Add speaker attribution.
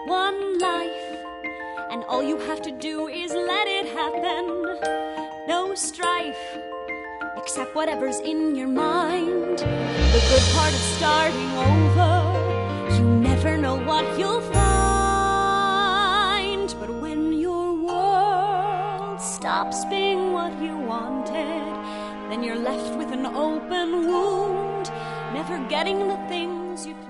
Speaker 1: one life, and all you have to do is let it happen. No strife, except whatever's in your mind. The good part of starting over, you never know what you'll find. But when your world stops being what you wanted, then you're left with an open wound, never getting the things you